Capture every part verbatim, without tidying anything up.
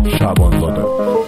شعبانزاده.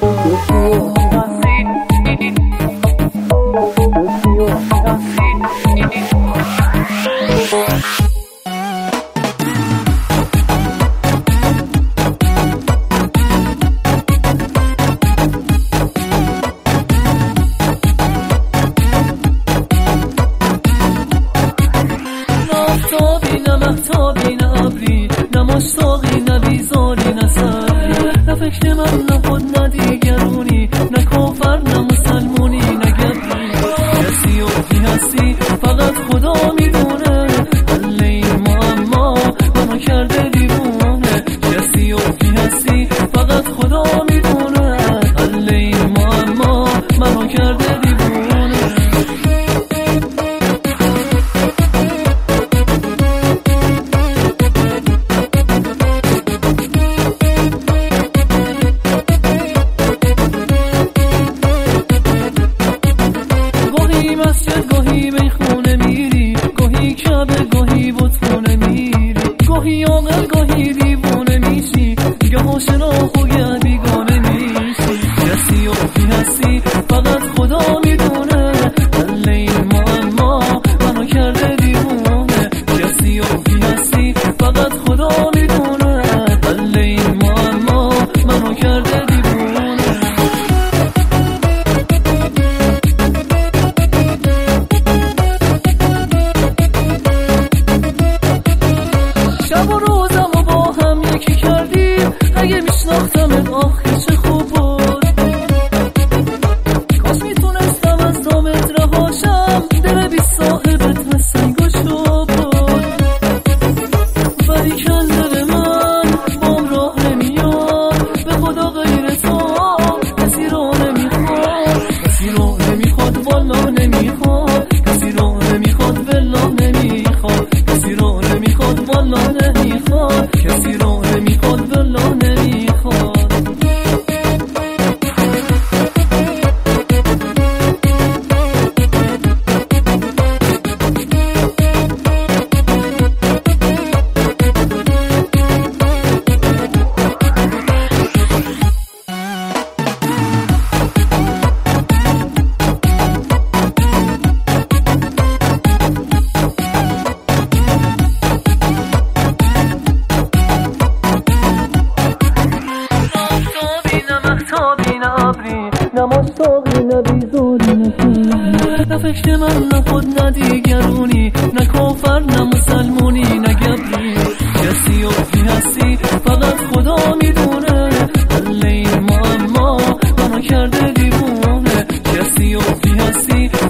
نه مهتابی نه ابری نه مشتاقی نه بیزاری نه صبری، نه فکر من نه خود نه دیگرونی، نه کافر نه مسلمونی نه گبری. کسی و کی هستی فقط خدا میدونه، حل این معما منو کرده دیوونه. کسی و کی هستی فقط خدا میدونه، حل این معما منو کرده دیوونه. گاهی میخونه میری، گاهی کعبه گاهی بتخونه میری، گاهی عاقل گاهی دیوونه میشی، گه آشنا و گه بیگانه میشی. کسی و کی هستی فقط خدا میدونه، حل این معما منو کرده دیوونه. کسی و کی هستی فقط خدا میدونه، حل این معما منو کرده دیوونه. شب و روزم و با هم یکی کردیم، اگه میشناختمت آخی چه خوب بود. کاش میتونستم از دامت رهاشم، دل بی صاحبت سنگ و شب بود. ولی کن دل من بام راه نمیاد، به خدا غیر تو کسی رو نمیخواد، کسی رو نمیخواد والله نمیخواد، کسی رو نمیخواد والله نمیخواد، کسی رو نمیخواد والله نمیخواد، کسی رو نمیخواد والله نمیخواد. نه مشتاقی نه بیزاری نه صبری، نه فکر من نه خود نه دیگرونی، نه کافر نه مسلمونی نه گبری. کسی و کی هستی فقط خدا میدونه، حل این معما منو کرده دیوونه. کسی و کی هستی